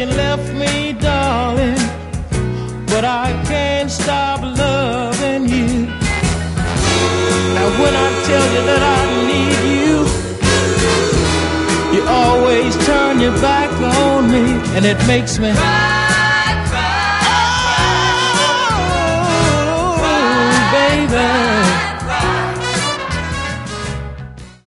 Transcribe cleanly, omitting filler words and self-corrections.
you left me, darling, but I can't stop loving you. Now when I tell you that I need you, you always turn your back on me, and it makes me cry.